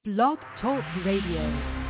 Blog Talk Radio.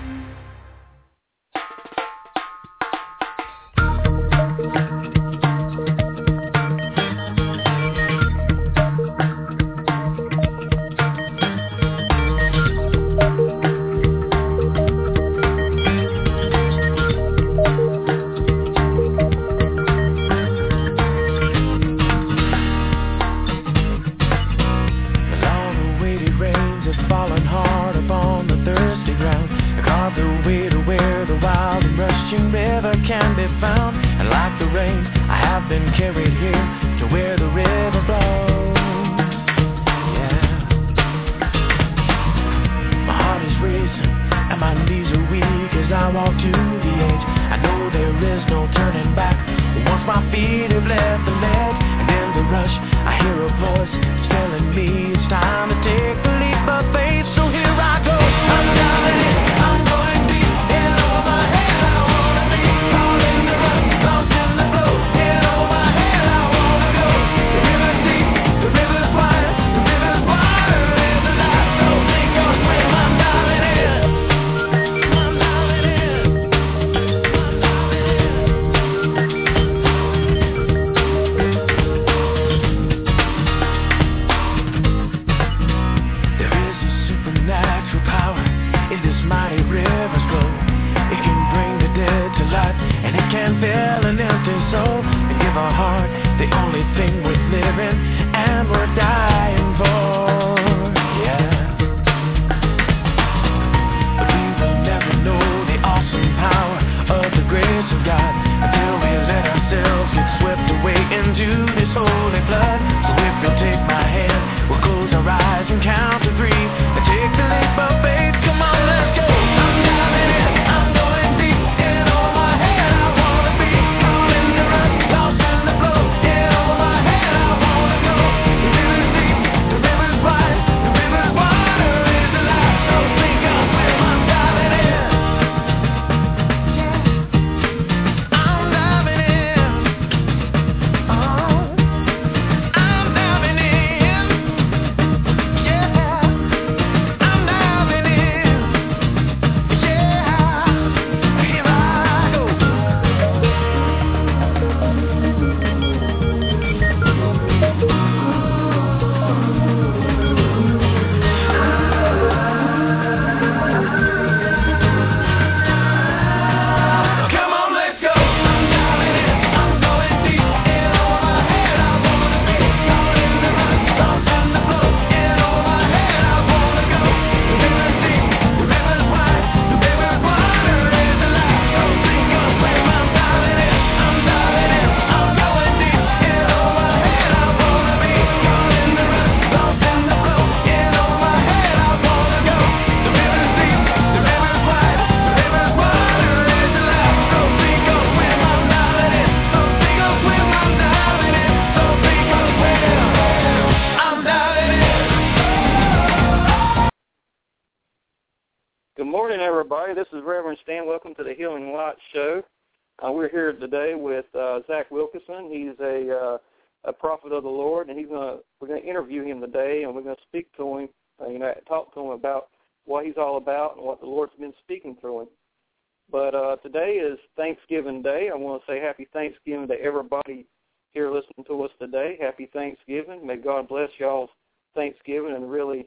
Welcome to the Healing Light Show. We're here today with Zach Wilkerson. He's a prophet of the Lord, and we're going to interview him today, and we're going to speak to him, talk to him about what he's all about and what the Lord's been speaking through him. But today is Thanksgiving Day. I want to say happy Thanksgiving to everybody here listening to us today. Happy Thanksgiving. May God bless y'all's Thanksgiving and really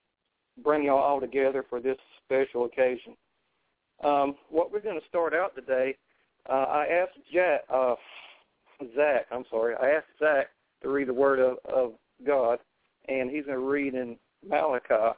bring y'all all together for this special occasion. What we're going to start out today, I asked Zach to read the Word of God, and he's going to read in Malachi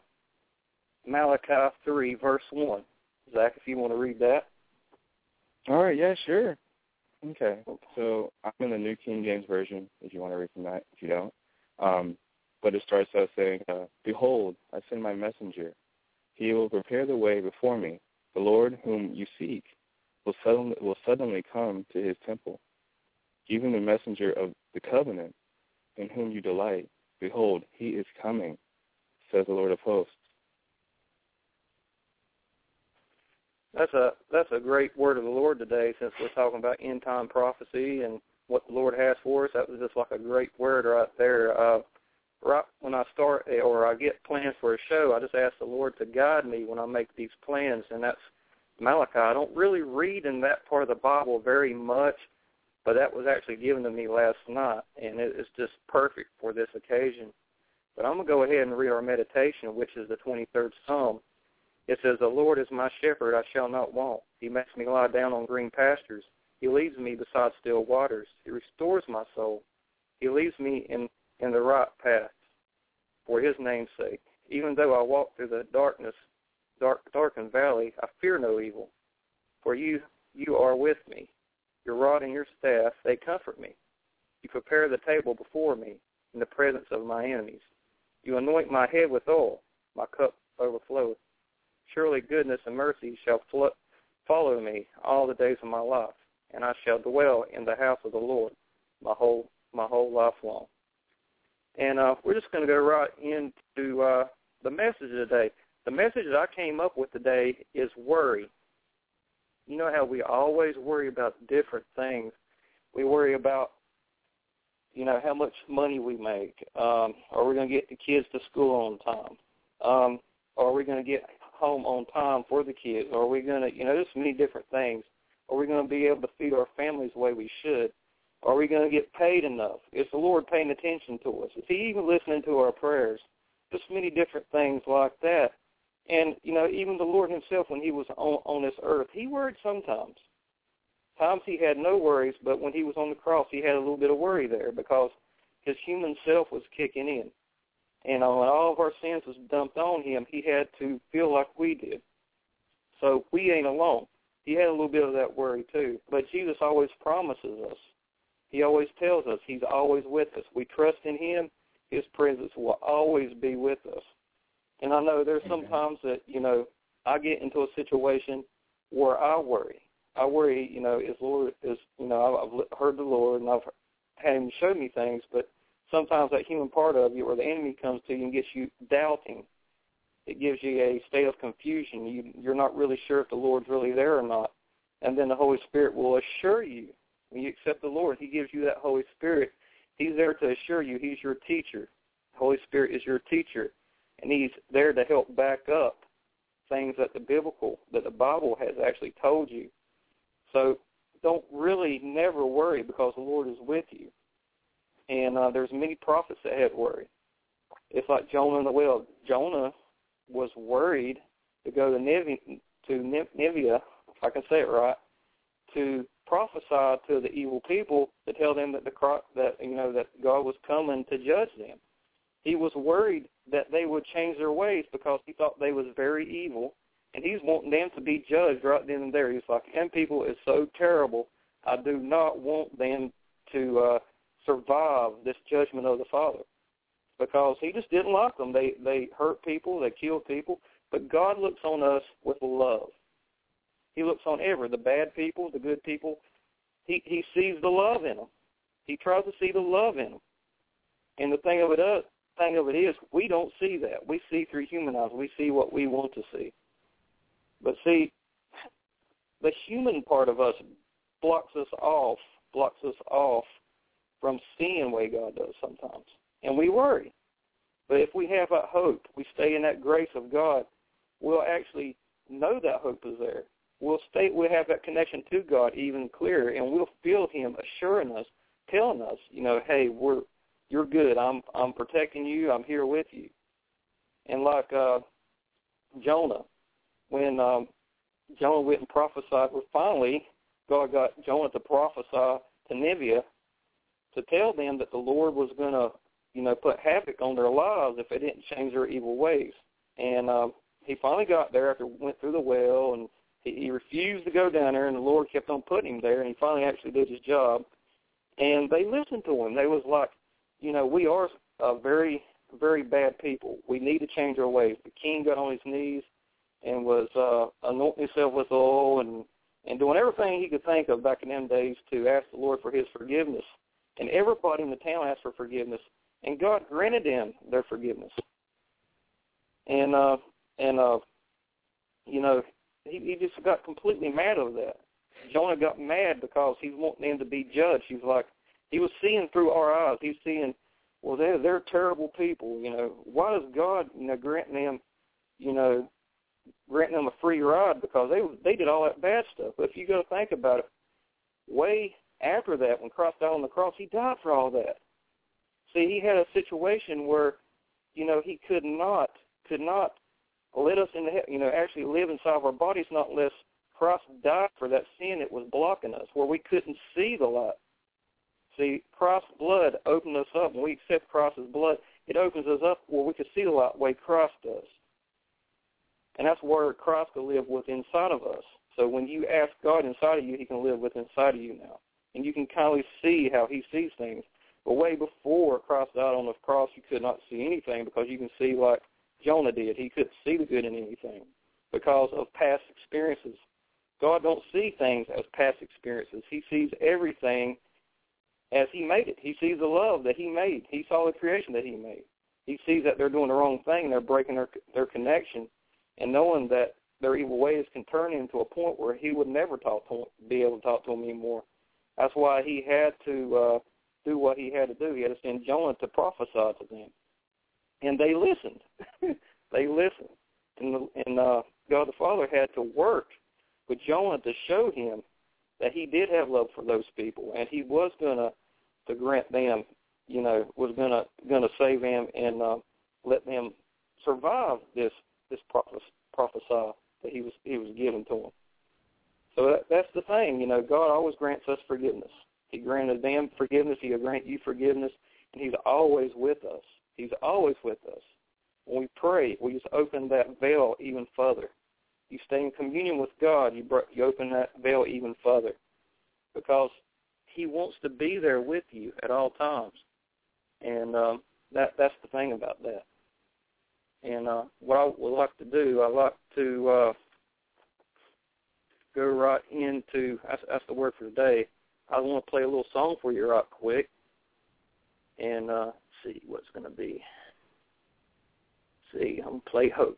3, verse 1. Zach, if you want to read that. All right, yeah, sure. Okay, so I'm in the New King James Version, if you want to read from that, if you don't. But it starts out saying, Behold, I send my messenger. He will prepare the way before me. The Lord whom you seek will suddenly come to his temple. Even the messenger of the covenant in whom you delight, behold, he is coming, says the Lord of hosts. That's a great word of the Lord today, since we're talking about end-time prophecy and what the Lord has for us. That was just like a great word right there. right when I start or I get plans for a show, I just ask the Lord to guide me when I make these plans, and that's Malachi. I don't really read in that part of the Bible very much, but that was actually given to me last night, and it's just perfect for this occasion. But I'm going to go ahead and read our meditation, which is the 23rd Psalm. It says, "The Lord is my shepherd, I shall not want. He makes me lie down on green pastures. He leads me beside still waters. He restores my soul. He leads me in the right path for his name's sake. Even though I walk through the darkened valley, I fear no evil. For you are with me. Your rod and your staff, they comfort me. You prepare the table before me in the presence of my enemies. You anoint my head with oil. My cup overfloweth. Surely goodness and mercy shall follow me all the days of my life, and I shall dwell in the house of the Lord my whole life long." And we're just going to go right into the message today. The message that I came up with today is worry. You know how we always worry about different things. We worry about, how much money we make. Are we going to get the kids to school on time? Are we going to get home on time for the kids? Are we going to, there's many different things. Are we going to be able to feed our families the way we should? Are we going to get paid enough? Is the Lord paying attention to us? Is he even listening to our prayers? Just many different things like that. And, even the Lord himself, when he was on this earth, he worried sometimes. Times he had no worries, but when he was on the cross, he had a little bit of worry there because his human self was kicking in. And when all of our sins was dumped on him, he had to feel like we did. So we ain't alone. He had a little bit of that worry too. But Jesus always promises us. He always tells us he's always with us. We trust in him. His presence will always be with us. And I know there's sometimes that, I get into a situation where I worry. I worry, I've heard the Lord and I've had him show me things, but sometimes that human part of you or the enemy comes to you and gets you doubting. It gives you a state of confusion. You're not really sure if the Lord's really there or not. And then the Holy Spirit will assure you. When you accept the Lord, he gives you that Holy Spirit. He's there to assure you. He's your teacher. The Holy Spirit is your teacher. And he's there to help back up things that the Bible has actually told you. So don't really never worry because the Lord is with you. And there's many prophets that had worry. It's like Jonah in the well. Jonah was worried to go to Nineveh, if I can say it right, to prophesy to the evil people to tell them that that God was coming to judge them. He was worried that they would change their ways because he thought they was very evil, and he's wanting them to be judged right then and there. He's like, "Them people is so terrible. I do not want them to survive this judgment of the Father," because he just didn't like them. They hurt people, they killed people, but God looks on us with love. He looks on the bad people, the good people. He sees the love in them. He tries to see the love in them. And the thing of it is, we don't see that. We see through human eyes. We see what we want to see. But see, the human part of us blocks us off from seeing the way God does sometimes. And we worry. But if we have that hope, we stay in that grace of God, we'll actually know that hope is there. We'll have that connection to God even clearer, and we'll feel him assuring us, telling us, hey, you're good. I'm protecting you. I'm here with you. And like Jonah, when Jonah went and prophesied, finally God got Jonah to prophesy to Nineveh to tell them that the Lord was going to, put havoc on their lives if they didn't change their evil ways. And he finally got there after went through the well, and he refused to go down there, and the Lord kept on putting him there, and he finally actually did his job. And they listened to him. They was like, we are very, very bad people. We need to change our ways. The king got on his knees and was anointing himself with oil and doing everything he could think of back in them days to ask the Lord for his forgiveness. And everybody in the town asked for forgiveness, and God granted them their forgiveness. And he just got completely mad over that. Jonah got mad because he's wanting them to be judged. He's like, he was seeing through our eyes. He's seeing well, they're terrible people. Why does God, grant them a free ride? Because they did all that bad stuff. But if you go to think about it, way after that, when Christ died on the cross, he died for all that. See, he had a situation where, he could not let us actually live inside of our bodies, not unless Christ died for that sin that was blocking us, where we couldn't see the light. See, Christ's blood opened us up. When we accept Christ's blood, it opens us up where we can see the light the way Christ does. And that's where Christ can live within inside of us. So when you ask God inside of you, he can live within inside of you now. And you can kind of see how he sees things. But way before Christ died on the cross, you could not see anything, because you can see like Jonah did. He couldn't see the good in anything because of past experiences. God don't see things as past experiences. He sees everything as he made it. He sees the love that he made. He saw the creation that he made. He sees that they're doing the wrong thing. They're breaking their connection, and knowing that their evil ways can turn him to a point where he would never be able to talk to them anymore. That's why he had to do what he had to do. He had to send Jonah to prophesy to them. And they listened. They listened. And God the Father had to work with Jonah to show him that he did have love for those people, and he was going to grant them, was going to save them and let them survive this prophesy that he was given to them. So that's the thing. God always grants us forgiveness. He granted them forgiveness. He'll grant you forgiveness, and he's always with us. He's always with us. When we pray, we just open that veil even further. You stay in communion with God, you open that veil even further, because he wants to be there with you at all times. And that's the thing about that. And what I would like to do, I like to go right into, that's the word for today. I want to play a little song for you right quick and see what's going to be. See, I'm going to play Hope.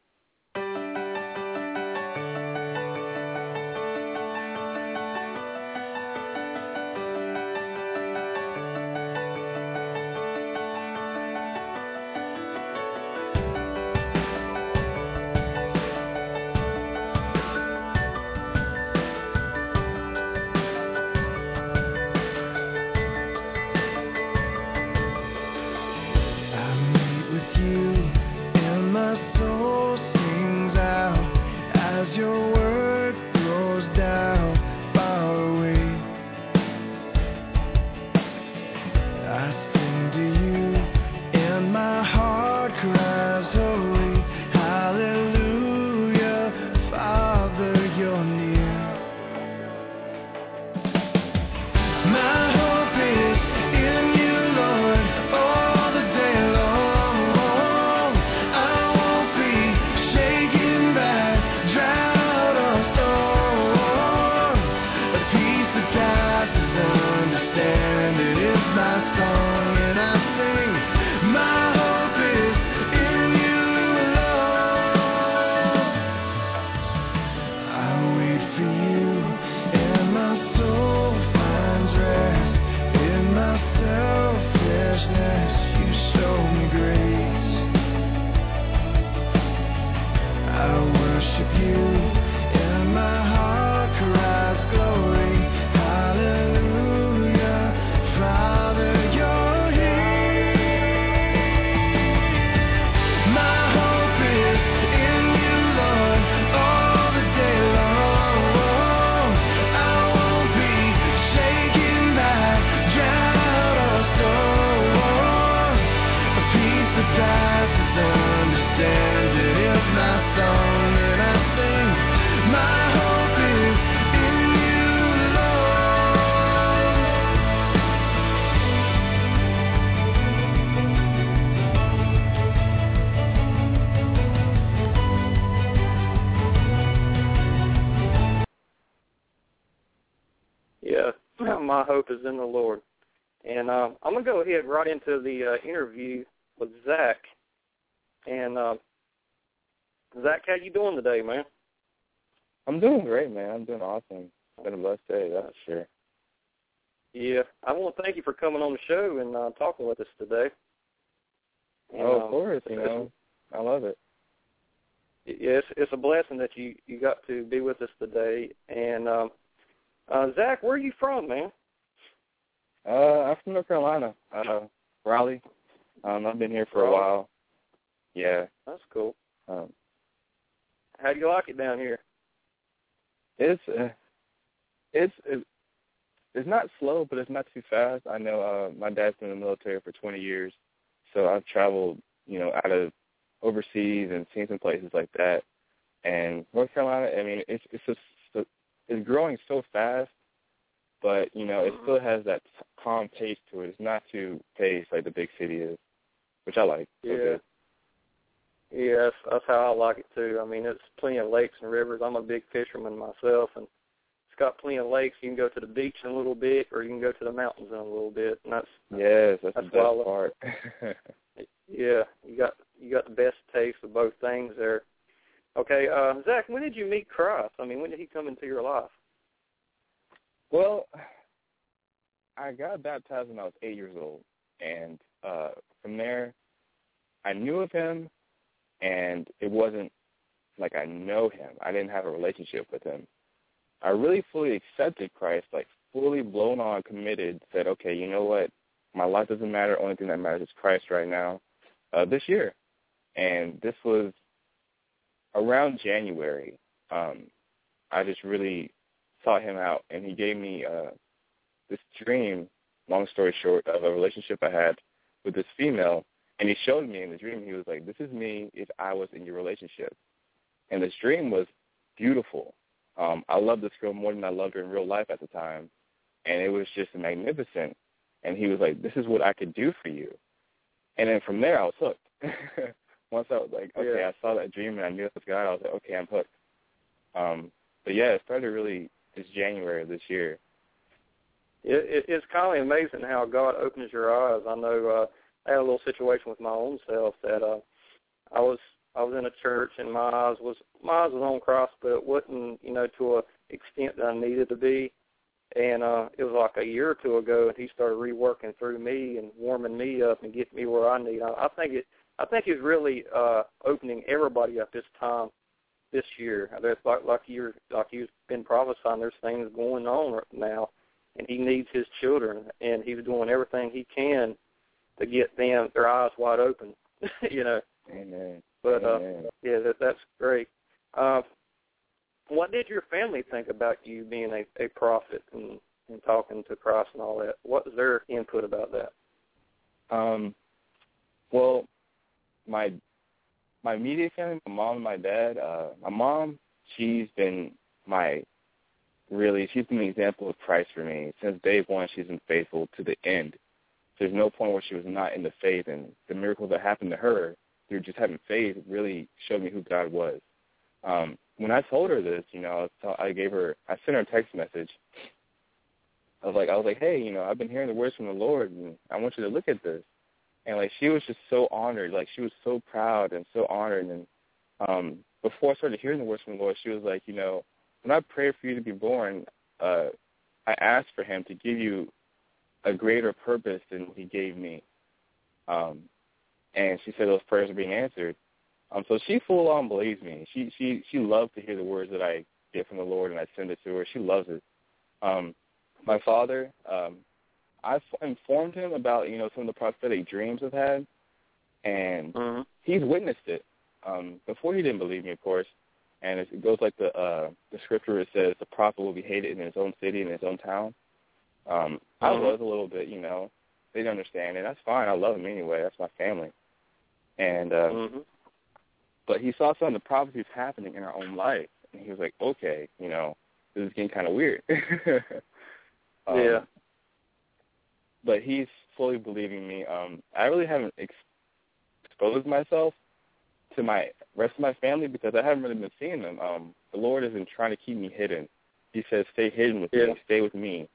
My hope is in the Lord. And I'm going to go ahead right into the interview with Zach. And Zach, how you doing today, man? I'm doing great, man. I'm doing awesome. It's been a blessed day, that's for sure. Yeah, I want to thank you for coming on the show and talking with us today. And, of course, I love it. Yes, it's a blessing that you got to be with us today. And Zach, where are you from, man? I'm from North Carolina, Raleigh. I've been here for a while. Yeah. That's cool. How do you like it down here? It's not slow, but it's not too fast. I know my dad's been in the military for 20 years, so I've traveled, out of overseas and seen some places like that. And North Carolina, I mean, it's growing so fast, but it still has that calm pace to it. It's not too paced like the big city is, which I like. So good. Yeah, that's how I like it too. I mean, it's plenty of lakes and rivers. I'm a big fisherman myself, and it's got plenty of lakes. You can go to the beach in a little bit, or you can go to the mountains in a little bit, and that's the best part. Yeah, you got the best taste of both things there. Okay, Zach, when did you meet Christ? I mean, when did he come into your life? Well, I got baptized when I was 8 years old, and from there, I knew of him, and it wasn't like I know him. I didn't have a relationship with him. I really fully accepted Christ, like fully blown on, committed, said, okay, you know what? My life doesn't matter. Only thing that matters is Christ right now, this year. And this was around January. I just really sought him out, and he gave me this dream, long story short, of a relationship I had with this female. And he showed me in the dream, he was like, this is me if I was in your relationship. And this dream was beautiful. I loved this girl more than I loved her in real life at the time. And it was just magnificent. And he was like, this is what I could do for you. And then from there, I was hooked. Once I was like, okay, I saw that dream and I knew it was God, I was like, okay, I'm hooked. But yeah, it started really this January of this year. It's kind of amazing how God opens your eyes. I know I had a little situation with my own self that I was in a church and my eyes was on Christ, but it wasn't, to an extent that I needed to be. And it was like a year or two ago, and he started reworking through me and warming me up and getting me where I need. I think it's really opening everybody up this time, this year. There's like you've been prophesying. There's things going on right now, and he needs his children, and he's doing everything he can to get their eyes wide open. Amen. But Amen. that's great. What did your family think about you being a prophet and talking to Christ and all that? What was their input about that? Well, my immediate family, my mom and my dad. My mom, she's been the example of Christ for me. Since day one, she's been faithful to the end. There's no point where she was not in the faith, and the miracles that happened to her through just having faith really showed me who God was. When I told her this, I sent her a text message. I was like, hey, I've been hearing the words from the Lord, and I want you to look at this. And she was just so honored, she was so proud and so honored. And before I started hearing the words from the Lord, she was like, when I prayed for you to be born, I asked for Him to give you a greater purpose than He gave me. And she said those prayers are being answered. So she full on believes me. She loves to hear the words that I get from the Lord, and I send it to her. She loves it. My father, I've informed him about some of the prophetic dreams I've had, and he's witnessed it. Before he didn't believe me, of course, and it goes like the scripture. It says the prophet will be hated in his own city, in his own town. I was a little bit, they didn't understand, and that's fine. I love him anyway. That's my family. And but he saw some of the prophecies happening in our own life, and he was like, okay, this is getting kind of weird. Yeah. But he's fully believing me. I really haven't exposed myself to my rest of my family because I haven't really been seeing them. The Lord isn't trying to keep me hidden. He says, stay hidden with me, stay with me.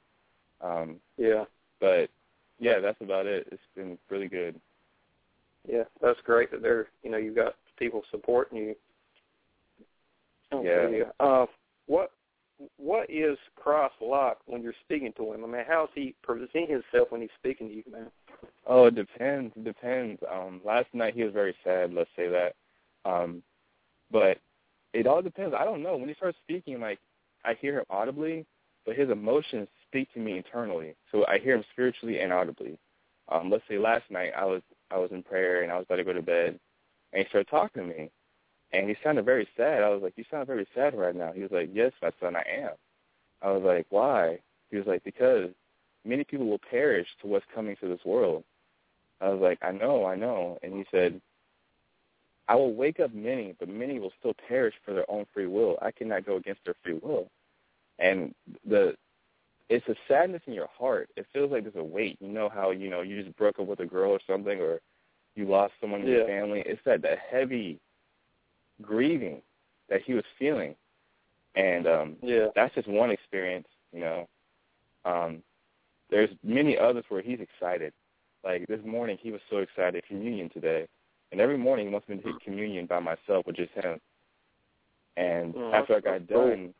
But, yeah, that's about it. It's been really good. Yeah, that's great that you've got people supporting you. Yeah. What is Christ like when you're speaking to him? I mean, how does he present himself when he's speaking to you, man? Oh, it depends. It depends. Last night he was very sad, let's say that. But it all depends. I don't know. When he starts speaking, like, I hear him audibly, but his emotions speak to me internally. So I hear him spiritually and audibly. Let's say last night I was in prayer and I was about to go to bed, and he started talking to me. And he sounded very sad. I was like, you sound very sad right now. He was like, yes, my son, I am. I was like, why? He was like, because many people will perish to what's coming to this world. I was like, I know. And he said, I will wake up many, but many will still perish for their own free will. I cannot go against their free will. And it's a sadness in your heart. It feels like there's a weight. You know how, you just broke up with a girl or something, or you lost someone in your family. It's that heavy grieving that he was feeling. And that's just one experience, There's many others where he's excited. Like this morning, he was so excited, communion today. And every morning he wants me to take communion by myself with just him. And after I got done,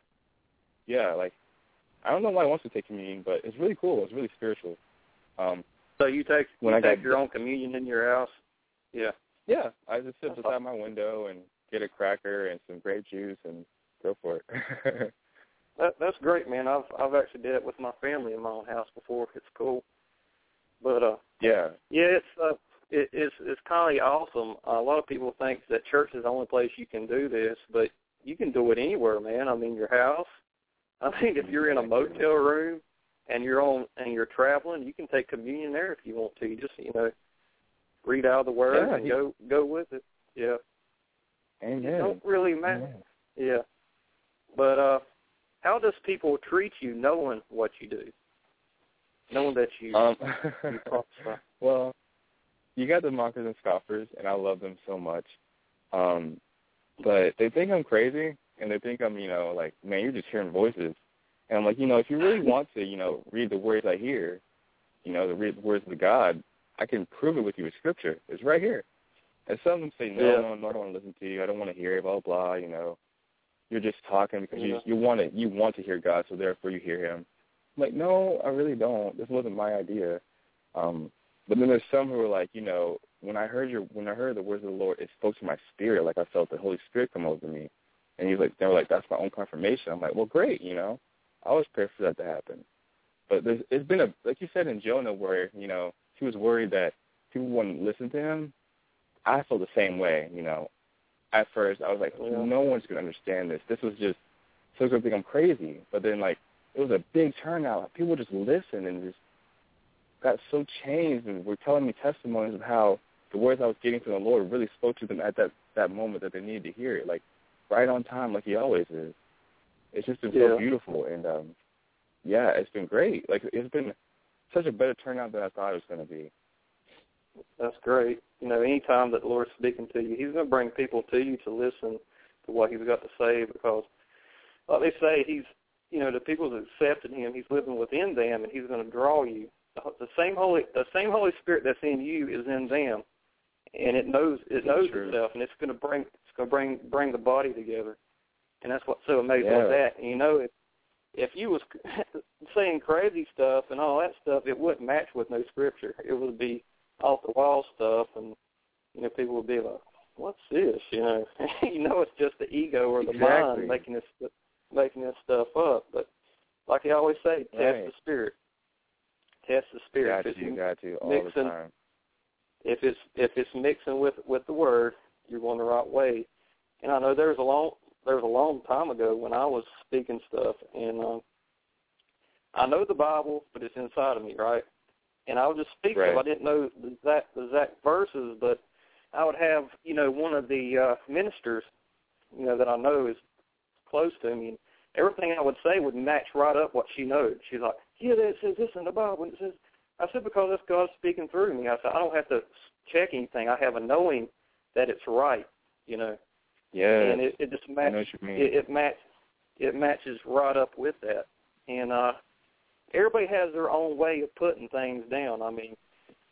I don't know why he wants to take communion, but it's really cool. It's really spiritual. So you take your own communion in your house? Yeah. Yeah, I just sit beside my window and get a cracker and some grape juice and go for it. That's great, man. I've actually did it with my family in my own house before. It's cool. But it's kind of awesome. A lot of people think that church is the only place you can do this, but you can do it anywhere, man. I mean, your house. I think if you're in a motel room and you're traveling, you can take communion there if you want to. You just read out of the word and go with it. Yeah. Amen. It don't really matter. Yeah. But how does people treat you knowing what you do? Knowing that you prophesy? Well, you got the mockers and scoffers, and I love them so much. But they think I'm crazy, and they think I'm, like, man, you're just hearing voices. And I'm like, if you really want to, read the words I hear, read the words of the God, I can prove it with you with Scripture. It's right here. And some of them say, no, I don't want to listen to you. I don't want to hear it, blah, blah, You're just talking because you want to hear God, so therefore you hear him. I'm like, no, I really don't. This wasn't my idea. But then there's some who are like, when I heard the words of the Lord, it spoke to my spirit. Like I felt the Holy Spirit come over me. And they were like, that's my own confirmation. I'm like, well, great, I always pray for that to happen. But it's been like you said in Jonah, where he was worried that people wouldn't listen to him. I felt the same way. At first, I was like, no one's going to understand this. This was just so going to think I'm crazy. But then, it was a big turnout. People just listened and just got so changed and were telling me testimonies of how the words I was getting from the Lord really spoke to them at that moment that they needed to hear it, right on time, like he always is. It's just been so beautiful. And, it's been great. It's been such a better turnout than I thought it was going to be. That's great. Any time that the Lord's speaking to you, he's going to bring people to you to listen to what he's got to say, because, like they say, he's, the people that accepted him, he's living within them, and he's going to draw you. The same Holy Spirit that's in you is in them, and it knows itself, and it's going to bring the body together, and that's what's so amazing about that. And if you was saying crazy stuff and all that stuff, it wouldn't match with no Scripture. It would be off the wall stuff, and people would be like, "What's this?" It's just the ego or the mind making this stuff up. But like I always say, test the spirit. Test the spirit. Got to all the time. If it's mixing with the word, you're going the right way. And I know there was a long time ago when I was speaking stuff, and I know the Bible, but it's inside of me, right? And I would just speak stuff. I didn't know the exact verses, but I would have, one of the ministers, that I know is close to me, and everything I would say would match right up what she knows. She's like, it says this in the Bible. And it says, I said, because that's God speaking through me. I said, I don't have to check anything. I have a knowing that it's right, Yeah. And it just matches. It matches right up with that. And everybody has their own way of putting things down. I mean,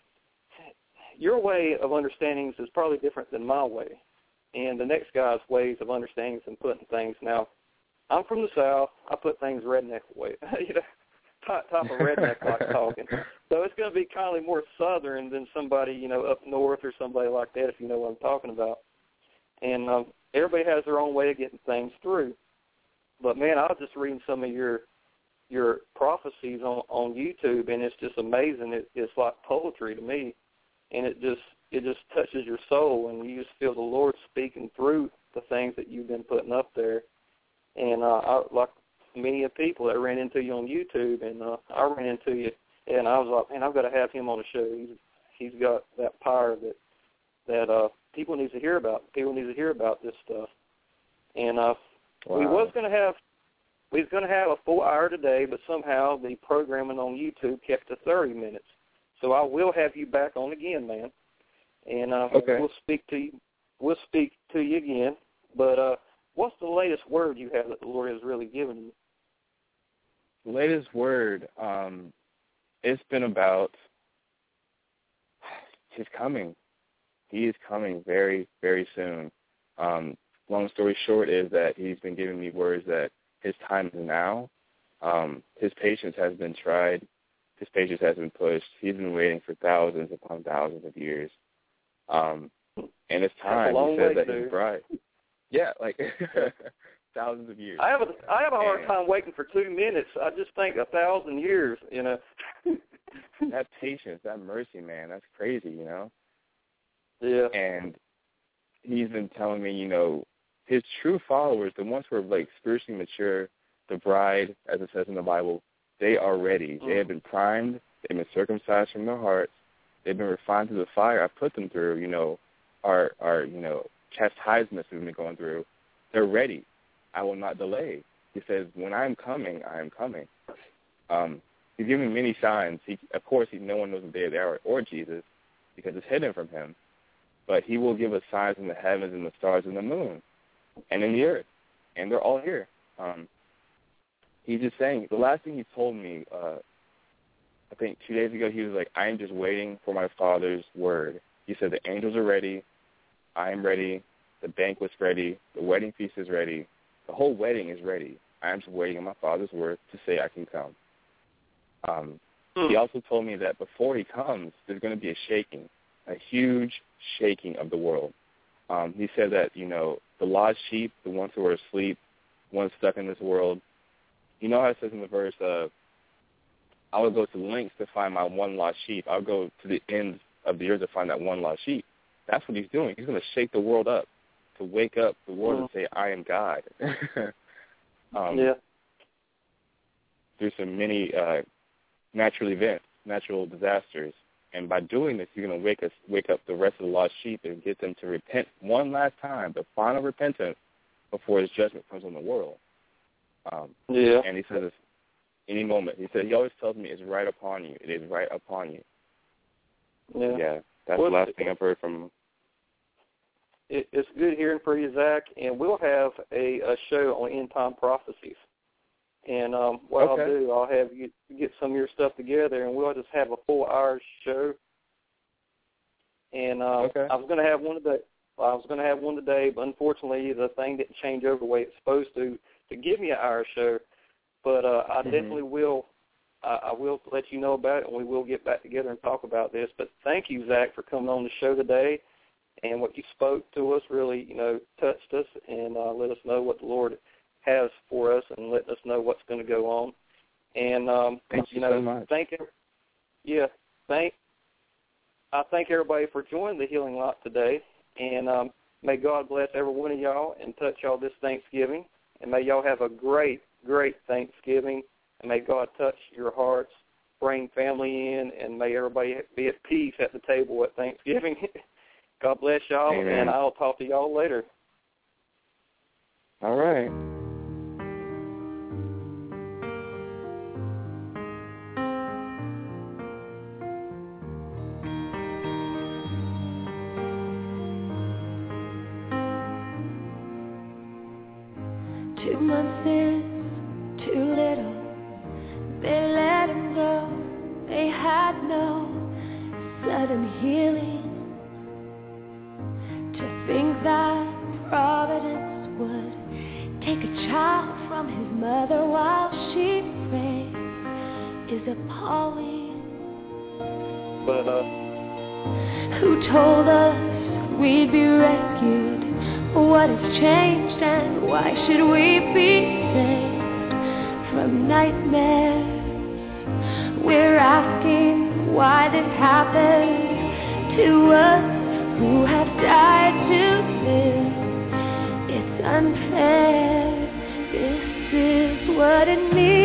your way of understanding is probably different than my way, and the next guy's ways of understanding and putting things. Now, I'm from the South. I put things redneck way, type of redneck like talking. So it's going to be kind of more southern than somebody, you know, up north or somebody like that, if you know what I'm talking about. And everybody has their own way of getting things through. But, man, I was just reading some of your prophecies on YouTube, and it's just amazing. It's like poetry to me, and it just touches your soul, and you just feel the Lord speaking through the things that you've been putting up there. And I, like many of people that ran into you on YouTube, and I ran into you, and I was like, man, I've got to have him on the show. He's got that power that people need to hear about. People need to hear about this stuff. And wow. we was going to have a full hour today, but somehow the programming on YouTube kept to 30 minutes. So I will have you back on again, man. And okay. We'll speak to you again. But what's the latest word you have that the Lord has really given you? The latest word, it's been about He's coming. He is coming very, very soon. Long story short is that He's been giving me words that His time is now. His patience has been tried. His patience has been pushed. He's been waiting for thousands upon thousands of years. And it's time. He says that His bride. Yeah, like thousands of years. I have a hard time waiting for 2 minutes. I just think 1,000 years, you know. That patience, that mercy, man, that's crazy, you know. Yeah. And He's been telling me, you know, His true followers, the ones who are like spiritually mature, the bride, as it says in the Bible, they are ready. They have been primed. They've been circumcised from their hearts. They've been refined through the fire I put them through. You know, our you know, chastisements we've been going through. They're ready. I will not delay. He says, when I am coming, I am coming. He's giving many signs. Of course, no one knows the day of the hour or Jesus because it's hidden from Him. But He will give us signs in the heavens and the stars and the moon and in the earth. And they're all here. He's just saying, the last thing He told me, I think 2 days ago, He was like, I am just waiting for my Father's word. He said, the angels are ready. I am ready. The banquet's ready. The wedding feast is ready. The whole wedding is ready. I am just waiting on my Father's word to say I can come. He also told me that before He comes, there's going to be a shaking, a huge shaking of the world. He said that, you know, the lost sheep, the ones who are asleep, ones stuck in this world, you know how it says in the verse, I will go to lengths to find my one lost sheep. I'll go to the ends of the earth to find that one lost sheep. That's what He's doing. He's going to shake the world up, to wake up the world and say, I am God. Yeah. There's some many natural events, natural disasters, and by doing this, you're going to wake up the rest of the lost sheep and get them to repent one last time, the final repentance, before His judgment comes on the world. Yeah. And He says, any moment. He said, He always tells me, it's right upon you. It is right upon you. Yeah, that's the last thing I've heard from Him. It's good hearing from you, Zach, and we'll have a show on end-time prophecies. And what I'll do, I'll have you get some of your stuff together, and we'll just have a full-hour show. And I was going to have one today. But unfortunately, the thing didn't change over the way it's supposed to give me an hour show. But I definitely will. I will let you know about it, and we will get back together and talk about this. But thank you, Zach, for coming on the show today. And what you spoke to us really, you know, touched us and let us know what the Lord has for us and let us know what's going to go on. And, thank you so much. I thank everybody for joining the Healing Lot today. And may God bless every one of y'all and touch y'all this Thanksgiving. And may y'all have a great, great Thanksgiving. And may God touch your hearts, bring family in, and may everybody be at peace at the table at Thanksgiving. God bless y'all, Amen. And I'll talk to y'all later. All right. Two months is too little. They let him go. They had no sudden healing. To think that Providence would take a child from his mother while she prays appalling. But who told us we'd be rescued? What has changed and why should we be saved from nightmares? We're asking why this happened to us who have died to live. It's unfair. This is what it means